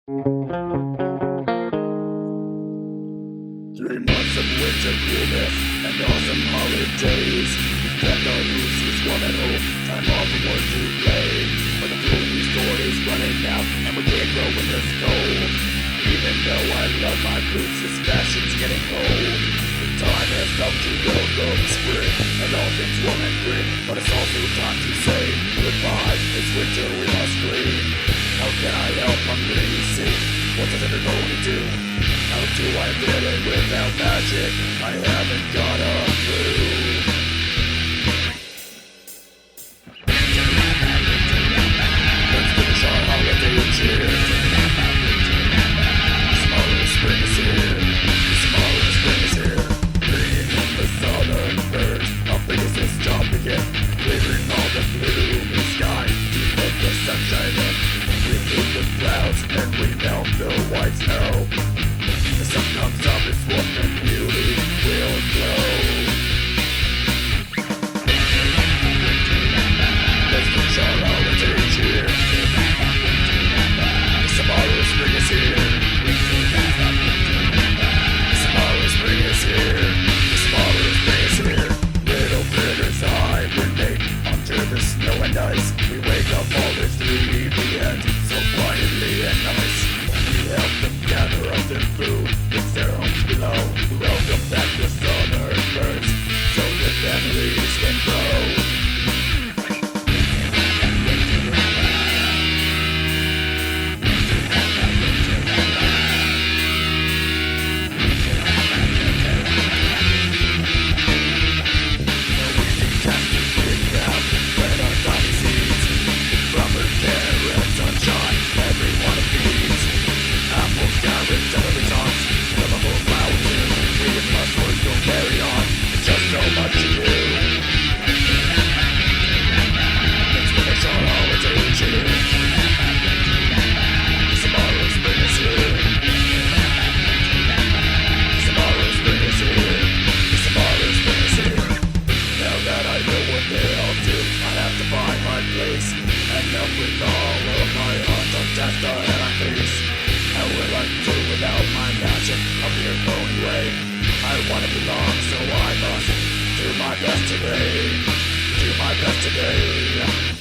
3 months of winter coolness and awesome holidays. Kept our useless one at home, time off from work to play. But the food store is running out and we can't grow in this cold. Even though I love my boots, this fashion's getting old. The time has come to go spring and all things warm and green. But it's also time to say goodbye, it's winter we must flee. How can I help? I'm greasy. What does it going to do? How do I feel it without magic? I haven't got a clue. Let's finish our holiday cheer. Tomorrow spring is here. Tomorrow spring is here. Bringing in the southern birds. How big is this job to get? Clearing all the gloomy sky to let the sunshine in. We move the clouds and we melt the white snow. The sun comes up, its warmth and beauty will glow. Let's finish our holiday cheer. Tomorrow spring is here. Tomorrow spring is here. Tomorrow spring is here. Little critters hibernate under the snow and ice. We wake up all this 3 p.m. so quietly and nice. We help them gather up their food. It's their homes below. We welcome back the southern birds so their families can grow. And up with all of my heart of death that I face. How will I do without my magic of your own way? I wanna belong, so I must do my best today. Do my best today.